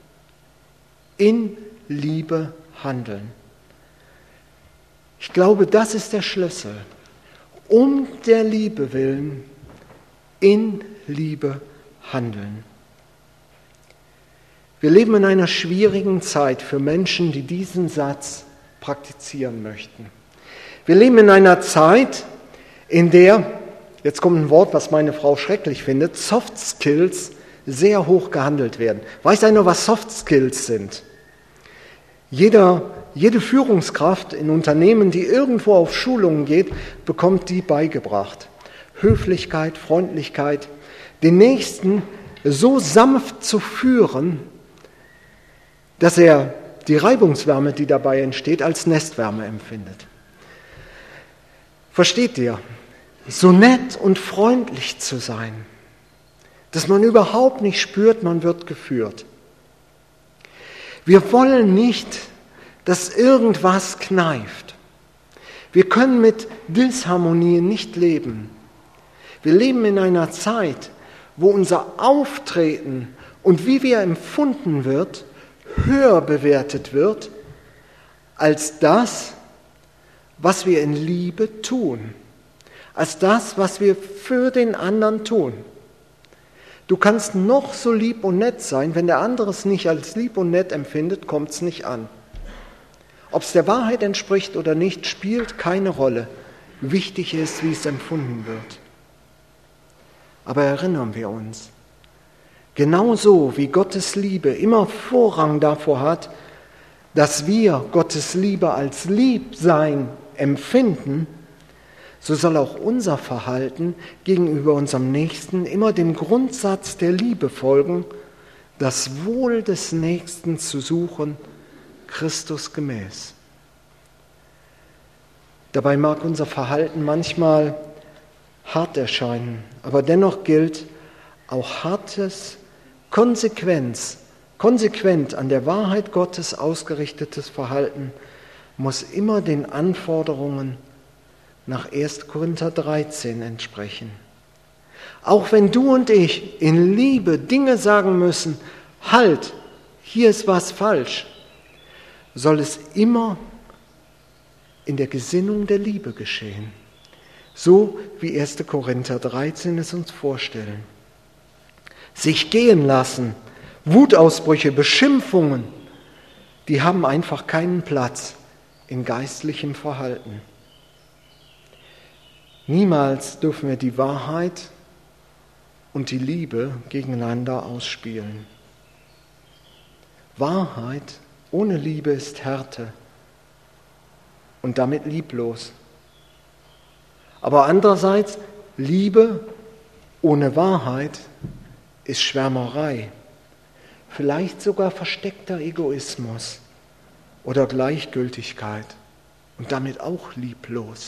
in Liebe handeln. Ich glaube, das ist der Schlüssel. Um der Liebe willen in Liebe handeln. Wir leben in einer schwierigen Zeit für Menschen, die diesen Satz praktizieren möchten. Wir leben in einer Zeit, in der, jetzt kommt ein Wort, was meine Frau schrecklich findet, Soft Skills sehr hoch gehandelt werden. Weiß einer, was Soft Skills sind? Jeder, jede Führungskraft in Unternehmen, die irgendwo auf Schulungen geht, bekommt die beigebracht. Höflichkeit, Freundlichkeit, den Nächsten so sanft zu führen, dass er die Reibungswärme, die dabei entsteht, als Nestwärme empfindet. Versteht ihr? So nett und freundlich zu sein, dass man überhaupt nicht spürt, man wird geführt. Wir wollen nicht, dass irgendwas kneift. Wir können mit Disharmonien nicht leben. Wir leben in einer Zeit, wo unser Auftreten und wie wir empfunden wird, höher bewertet wird als das, was wir in Liebe tun, als das, was wir für den anderen tun. Du kannst noch so lieb und nett sein, wenn der andere es nicht als lieb und nett empfindet, kommt es nicht an. Ob es der Wahrheit entspricht oder nicht, spielt keine Rolle. Wichtig ist, wie es empfunden wird. Aber erinnern wir uns, genauso wie Gottes Liebe immer Vorrang davor hat, dass wir Gottes Liebe als Liebsein empfinden, so soll auch unser Verhalten gegenüber unserem Nächsten immer dem Grundsatz der Liebe folgen, das Wohl des Nächsten zu suchen, Christus gemäß. Dabei mag unser Verhalten manchmal hart erscheinen, aber dennoch gilt, auch hartes, Konsequenz, konsequent an der Wahrheit Gottes ausgerichtetes Verhalten muss immer den Anforderungen nach erster Korinther dreizehn entsprechen. Auch wenn du und ich in Liebe Dinge sagen müssen, halt, hier ist was falsch, soll es immer in der Gesinnung der Liebe geschehen. So wie erster Korinther dreizehn es uns vorstellen. Sich gehen lassen, Wutausbrüche, Beschimpfungen, die haben einfach keinen Platz in geistlichem Verhalten. Niemals dürfen wir die Wahrheit und die Liebe gegeneinander ausspielen. Wahrheit ohne Liebe ist Härte und damit lieblos. Aber andererseits, Liebe ohne Wahrheit ist Schwärmerei, vielleicht sogar versteckter Egoismus oder Gleichgültigkeit und damit auch lieblos.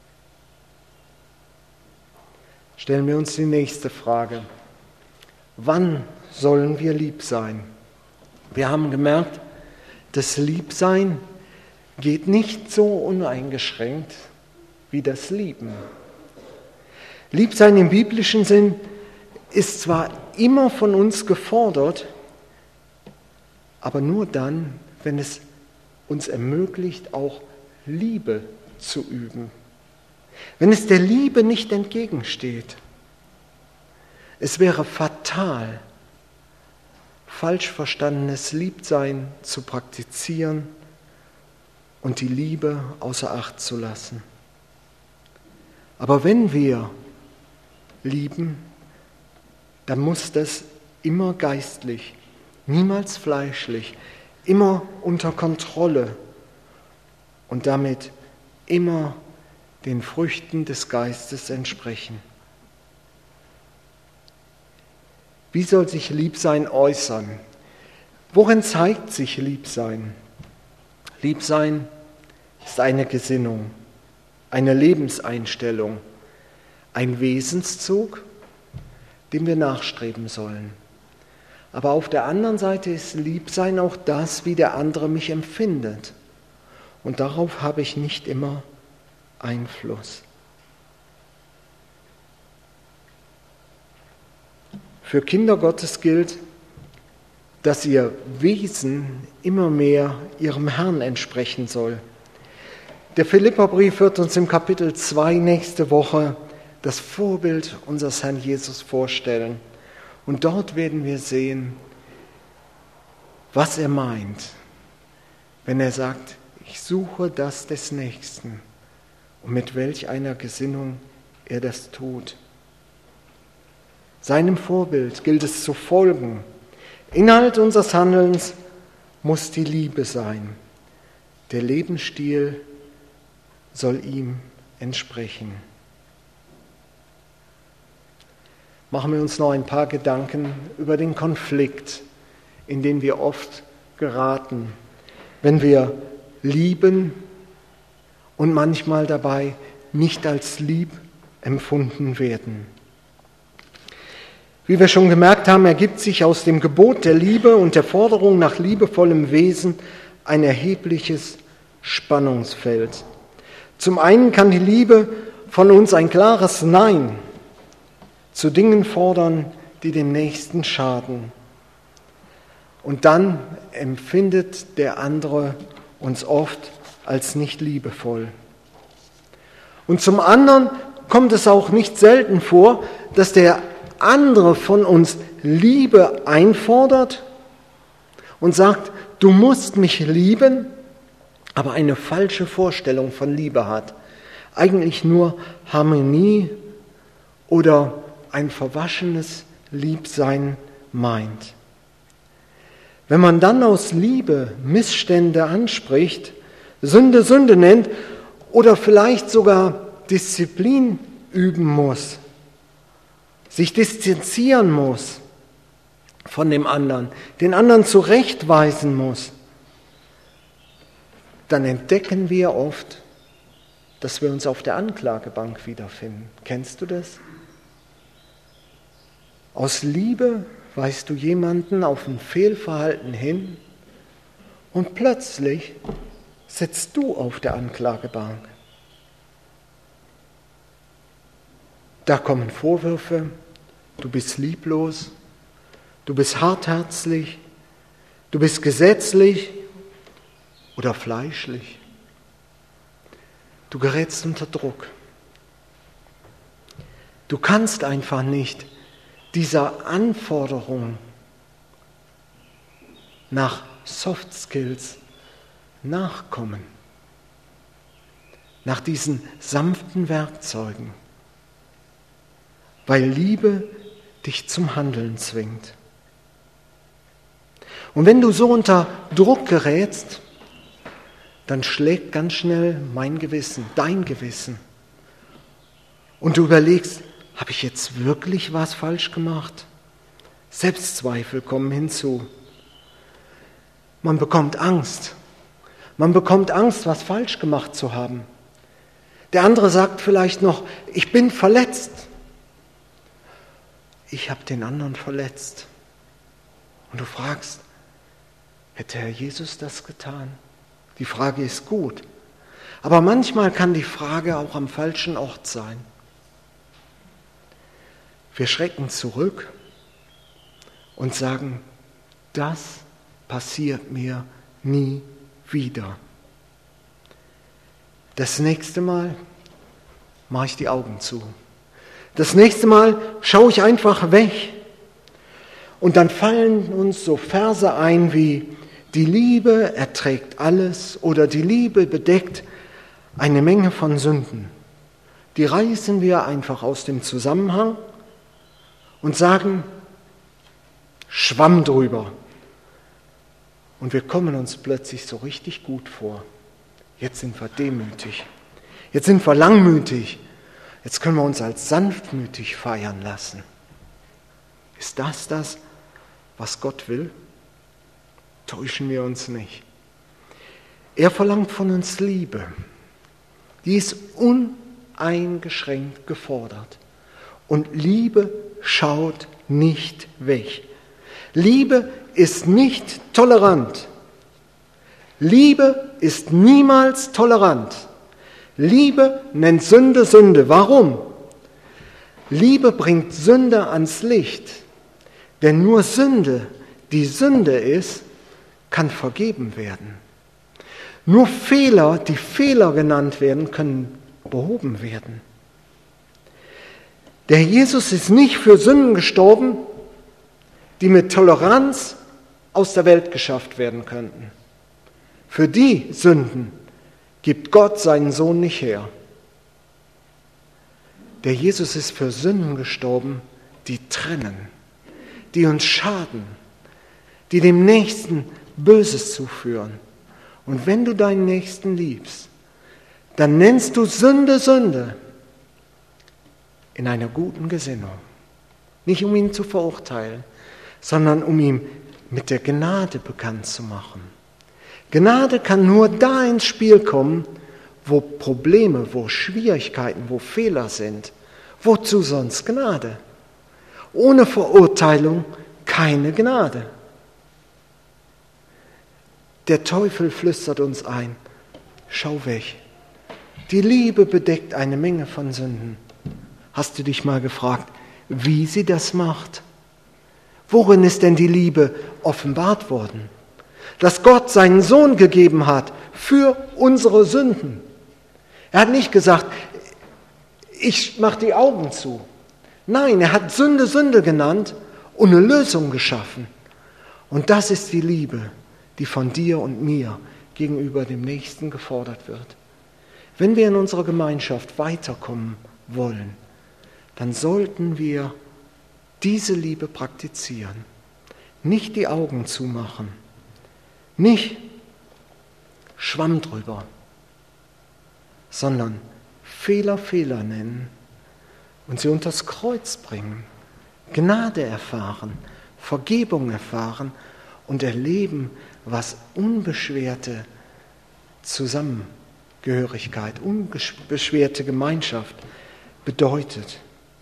Stellen wir uns die nächste Frage. Wann sollen wir lieb sein? Wir haben gemerkt, das Liebsein geht nicht so uneingeschränkt wie das Lieben. Liebsein im biblischen Sinn ist zwar immer von uns gefordert, aber nur dann, wenn es uns ermöglicht, auch Liebe zu üben. Wenn es der Liebe nicht entgegensteht. Es wäre fatal, falsch verstandenes Liebsein zu praktizieren und die Liebe außer Acht zu lassen. Aber wenn wir lieben, dann muss das immer geistlich, niemals fleischlich, immer unter Kontrolle und damit immer den Früchten des Geistes entsprechen. Wie soll sich Liebsein äußern? Worin zeigt sich Liebsein? Liebsein ist eine Gesinnung, eine Lebenseinstellung, ein Wesenszug, dem wir nachstreben sollen. Aber auf der anderen Seite ist Liebsein auch das, wie der andere mich empfindet. Und darauf habe ich nicht immer Einfluss. Für Kinder Gottes gilt, dass ihr Wesen immer mehr ihrem Herrn entsprechen soll. Der Philipperbrief wird uns im Kapitel zwei nächste Woche das Vorbild unseres Herrn Jesus vorstellen. Und dort werden wir sehen, was er meint, wenn er sagt, ich suche das des Nächsten und mit welch einer Gesinnung er das tut. Seinem Vorbild gilt es zu folgen. Inhalt unseres Handelns muss die Liebe sein. Der Lebensstil soll ihm entsprechen. Machen wir uns noch ein paar Gedanken über den Konflikt, in den wir oft geraten, wenn wir lieben und manchmal dabei nicht als lieb empfunden werden. Wie wir schon gemerkt haben, ergibt sich aus dem Gebot der Liebe und der Forderung nach liebevollem Wesen ein erhebliches Spannungsfeld. Zum einen kann die Liebe von uns ein klares Nein zu Dingen fordern, die dem Nächsten schaden. Und dann empfindet der andere uns oft als nicht liebevoll. Und zum anderen kommt es auch nicht selten vor, dass der andere von uns Liebe einfordert und sagt, du musst mich lieben, aber eine falsche Vorstellung von Liebe hat. Eigentlich nur Harmonie oder ein verwaschenes Liebsein meint. Wenn man dann aus Liebe Missstände anspricht, Sünde Sünde nennt oder vielleicht sogar Disziplin üben muss, sich distanzieren muss von dem anderen, den anderen zurechtweisen muss, dann entdecken wir oft, dass wir uns auf der Anklagebank wiederfinden. Kennst du das? Aus Liebe weist du jemanden auf ein Fehlverhalten hin und plötzlich sitzt du auf der Anklagebank. Da kommen Vorwürfe, du bist lieblos, du bist hartherzig, du bist gesetzlich oder fleischlich. Du gerätst unter Druck. Du kannst einfach nicht dieser Anforderung nach Soft Skills nachkommen, nach diesen sanften Werkzeugen, weil Liebe dich zum Handeln zwingt. Und wenn du so unter Druck gerätst, dann schlägt ganz schnell mein Gewissen, dein Gewissen. Und du überlegst, habe ich jetzt wirklich was falsch gemacht? Selbstzweifel kommen hinzu. Man bekommt Angst. Man bekommt Angst, was falsch gemacht zu haben. Der andere sagt vielleicht noch, ich bin verletzt. Ich habe den anderen verletzt. Und du fragst, hätte Herr Jesus das getan? Die Frage ist gut. Aber manchmal kann die Frage auch am falschen Ort sein. Wir schrecken zurück und sagen, das passiert mir nie wieder. Das nächste Mal mache ich die Augen zu. Das nächste Mal schaue ich einfach weg. Und dann fallen uns so Verse ein wie, die Liebe erträgt alles oder die Liebe bedeckt eine Menge von Sünden. Die reißen wir einfach aus dem Zusammenhang und sagen, Schwamm drüber. Und wir kommen uns plötzlich so richtig gut vor. Jetzt sind wir demütig. Jetzt sind wir langmütig. Jetzt können wir uns als sanftmütig feiern lassen. Ist das das, was Gott will? Täuschen wir uns nicht. Er verlangt von uns Liebe. Die ist uneingeschränkt gefordert. Und Liebe schaut nicht weg. Liebe ist nicht tolerant. Liebe ist niemals tolerant. Liebe nennt Sünde Sünde. Warum? Liebe bringt Sünde ans Licht. Denn nur Sünde, die Sünde ist, kann vergeben werden. Nur Fehler, die Fehler genannt werden, können behoben werden. Der Jesus ist nicht für Sünden gestorben, die mit Toleranz aus der Welt geschafft werden könnten. Für die Sünden gibt Gott seinen Sohn nicht her. Der Jesus ist für Sünden gestorben, die trennen, die uns schaden, die dem Nächsten Böses zuführen. Und wenn du deinen Nächsten liebst, dann nennst du Sünde Sünde in einer guten Gesinnung. Nicht um ihn zu verurteilen, sondern um ihn mit der Gnade bekannt zu machen. Gnade kann nur da ins Spiel kommen, wo Probleme, wo Schwierigkeiten, wo Fehler sind. Wozu sonst Gnade? Ohne Verurteilung keine Gnade. Der Teufel flüstert uns ein, schau weg. Die Liebe bedeckt eine Menge von Sünden. Hast du dich mal gefragt, wie sie das macht? Worin ist denn die Liebe offenbart worden? Dass Gott seinen Sohn gegeben hat für unsere Sünden. Er hat nicht gesagt, ich mache die Augen zu. Nein, er hat Sünde Sünde genannt und eine Lösung geschaffen. Und das ist die Liebe, die von dir und mir gegenüber dem Nächsten gefordert wird. Wenn wir in unserer Gemeinschaft weiterkommen wollen, dann sollten wir diese Liebe praktizieren. Nicht die Augen zumachen, nicht Schwamm drüber, sondern Fehler Fehler nennen und sie unters Kreuz bringen, Gnade erfahren, Vergebung erfahren und erleben, was unbeschwerte Zusammengehörigkeit, unbeschwerte Gemeinschaft bedeutet.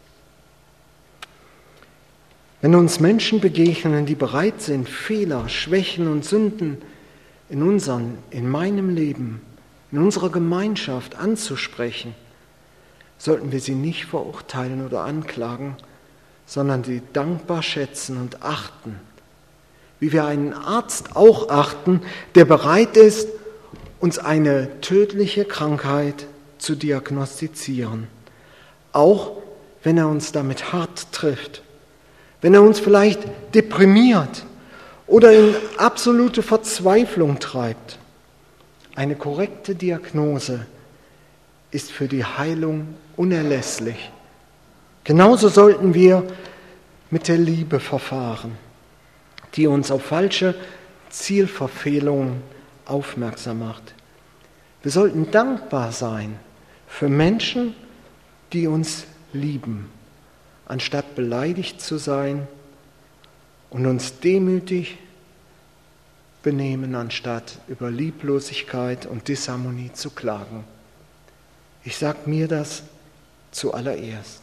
Wenn uns Menschen begegnen, die bereit sind, Fehler, Schwächen und Sünden in unserem, in meinem Leben, in unserer Gemeinschaft anzusprechen, sollten wir sie nicht verurteilen oder anklagen, sondern sie dankbar schätzen und achten. Wie wir einen Arzt auch achten, der bereit ist, uns eine tödliche Krankheit zu diagnostizieren. Auch wenn er uns damit hart trifft. Wenn er uns vielleicht deprimiert oder in absolute Verzweiflung treibt. Eine korrekte Diagnose ist für die Heilung unerlässlich. Genauso sollten wir mit der Liebe verfahren, die uns auf falsche Zielverfehlungen aufmerksam macht. Wir sollten dankbar sein für Menschen, die uns lieben, anstatt beleidigt zu sein und uns demütig benehmen, anstatt über Lieblosigkeit und Disharmonie zu klagen. Ich sage mir das zuallererst.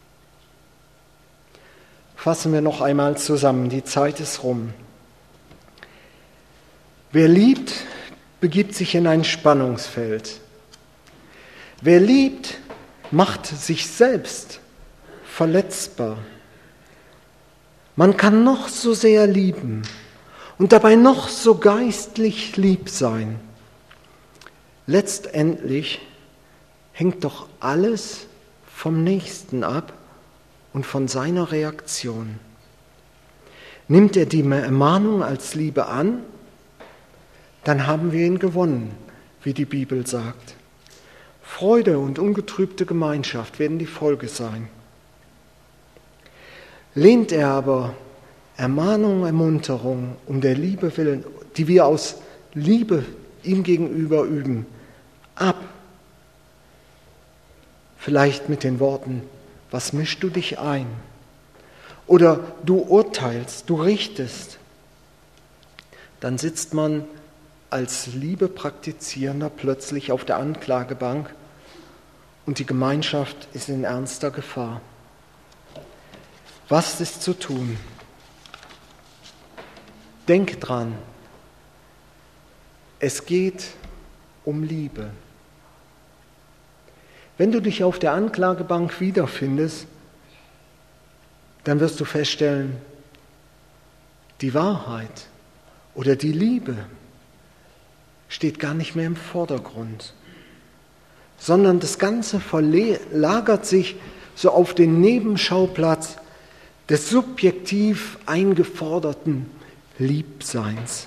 Fassen wir noch einmal zusammen, die Zeit ist rum. Wer liebt, begibt sich in ein Spannungsfeld. Wer liebt, macht sich selbst verletzbar. Man kann noch so sehr lieben und dabei noch so geistlich lieb sein. Letztendlich hängt doch alles vom Nächsten ab und von seiner Reaktion. Nimmt er die Ermahnung als Liebe an dann haben wir ihn gewonnen, wie die Bibel sagt. Freude und ungetrübte Gemeinschaft werden die Folge sein. Lehnt er aber Ermahnung, Ermunterung um der Liebe willen, die wir aus Liebe ihm gegenüber üben, ab. Vielleicht mit den Worten, was mischst du dich ein? Oder du urteilst, du richtest. Dann sitzt man als Liebe praktizierender plötzlich auf der Anklagebank und die Gemeinschaft ist in ernster Gefahr. Was ist zu tun? Denk dran, es geht um Liebe. Wenn du dich auf der Anklagebank wiederfindest, dann wirst du feststellen, die Wahrheit oder die Liebe steht gar nicht mehr im Vordergrund, sondern das Ganze verlagert sich so auf den Nebenschauplatz des subjektiv eingeforderten Liebseins.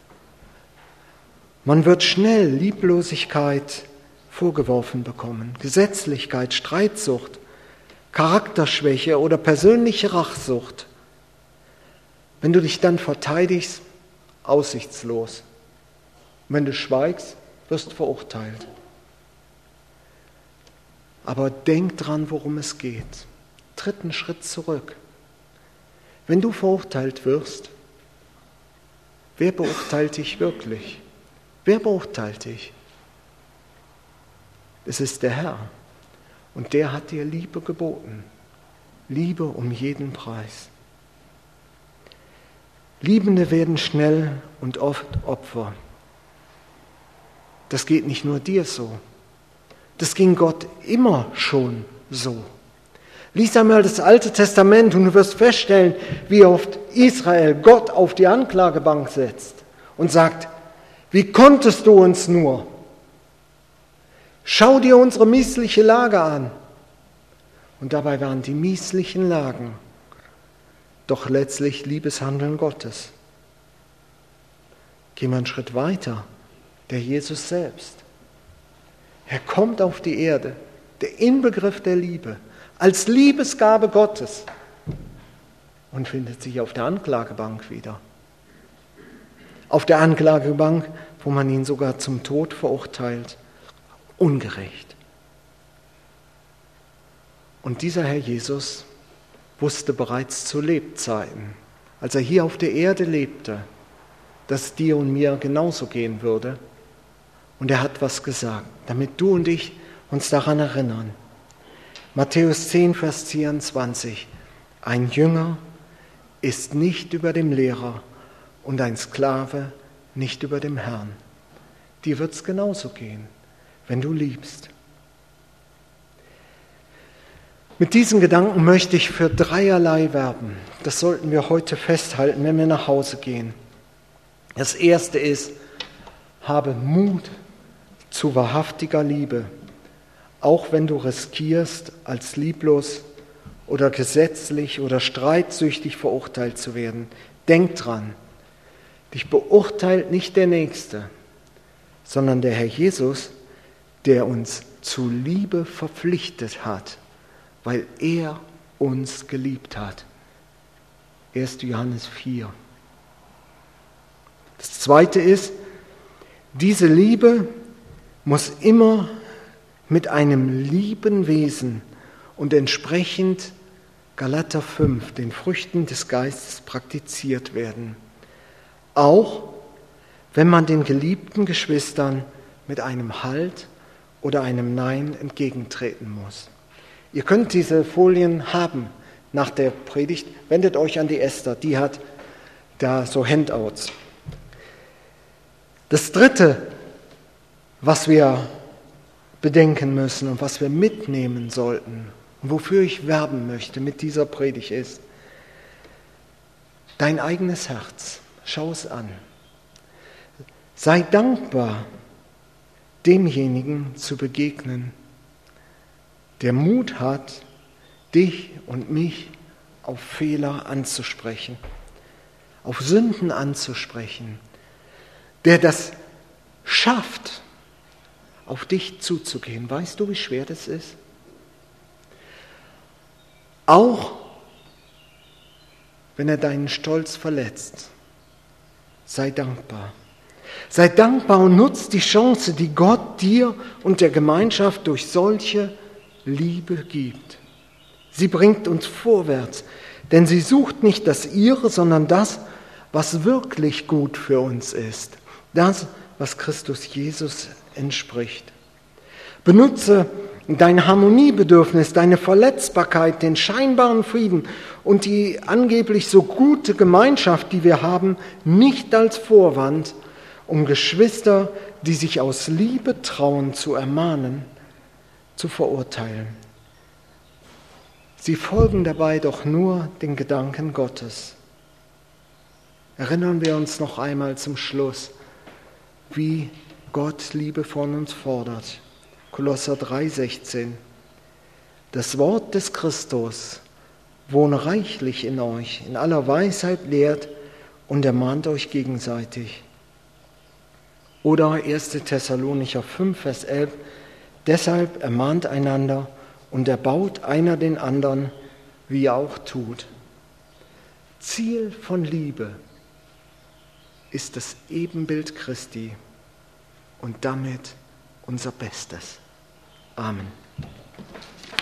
Man wird schnell Lieblosigkeit vorgeworfen bekommen, Gesetzlichkeit, Streitsucht, Charakterschwäche oder persönliche Rachsucht. Wenn du dich dann verteidigst, aussichtslos. Wenn du schweigst, wirst du verurteilt. Aber denk dran, worum es geht. Tritt einen Schritt zurück. Wenn du verurteilt wirst, wer beurteilt dich wirklich? Wer beurteilt dich? Es ist der Herr. Und der hat dir Liebe geboten. Liebe um jeden Preis. Liebende werden schnell und oft Opfer. Das geht nicht nur dir so. Das ging Gott immer schon so. Lies einmal das Alte Testament und du wirst feststellen, wie oft Israel Gott auf die Anklagebank setzt und sagt, wie konntest du uns nur? Schau dir unsere miesliche Lage an. Und dabei waren die mieslichen Lagen doch letztlich Liebeshandeln Gottes. Gehen wir einen Schritt weiter. Der Jesus selbst. Er kommt auf die Erde, der Inbegriff der Liebe, als Liebesgabe Gottes und findet sich auf der Anklagebank wieder. Auf der Anklagebank, wo man ihn sogar zum Tod verurteilt. Ungerecht. Und dieser Herr Jesus wusste bereits zu Lebzeiten, als er hier auf der Erde lebte, dass es dir und mir genauso gehen würde. Und er hat was gesagt, damit du und ich uns daran erinnern. Matthäus zehn, Vers vierundzwanzig. Ein Jünger ist nicht über dem Lehrer und ein Sklave nicht über dem Herrn. Dir wird es genauso gehen, wenn du liebst. Mit diesen Gedanken möchte ich für dreierlei werben. Das sollten wir heute festhalten, wenn wir nach Hause gehen. Das erste ist, habe Mut zu wahrhaftiger Liebe, auch wenn du riskierst, als lieblos oder gesetzlich oder streitsüchtig verurteilt zu werden. Denk dran, dich beurteilt nicht der Nächste, sondern der Herr Jesus, der uns zu Liebe verpflichtet hat, weil er uns geliebt hat. erster Johannes vier. Das zweite ist, diese Liebe muss immer mit einem lieben Wesen und entsprechend Galater fünf, den Früchten des Geistes, praktiziert werden. Auch wenn man den geliebten Geschwistern mit einem Halt oder einem Nein entgegentreten muss. Ihr könnt diese Folien haben nach der Predigt. Wendet euch an die Esther, die hat da so Handouts. Das Dritte, was wir bedenken müssen und was wir mitnehmen sollten und wofür ich werben möchte mit dieser Predigt ist, dein eigenes Herz, schau es an. Sei dankbar, demjenigen zu begegnen, der Mut hat, dich und mich auf Fehler anzusprechen, auf Sünden anzusprechen, der das schafft, auf dich zuzugehen. Weißt du, wie schwer das ist? Auch wenn er deinen Stolz verletzt, sei dankbar. Sei dankbar und nutz die Chance, die Gott dir und der Gemeinschaft durch solche Liebe gibt. Sie bringt uns vorwärts, denn sie sucht nicht das Ihre, sondern das, was wirklich gut für uns ist. Das, was Christus Jesus entspricht. Benutze dein Harmoniebedürfnis, deine Verletzbarkeit, den scheinbaren Frieden und die angeblich so gute Gemeinschaft, die wir haben, nicht als Vorwand, um Geschwister, die sich aus Liebe trauen, zu ermahnen, zu verurteilen. Sie folgen dabei doch nur den Gedanken Gottes. Erinnern wir uns noch einmal zum Schluss, wie Gott Liebe von uns fordert. Kolosser drei sechzehn. Das Wort des Christus wohne reichlich in euch, in aller Weisheit lehrt und ermahnt euch gegenseitig. Oder erster Thessalonicher fünf, Vers elf. Deshalb ermahnt einander und erbaut einer den anderen, wie ihr auch tut. Ziel von Liebe ist das Ebenbild Christi und damit unser Bestes. Amen.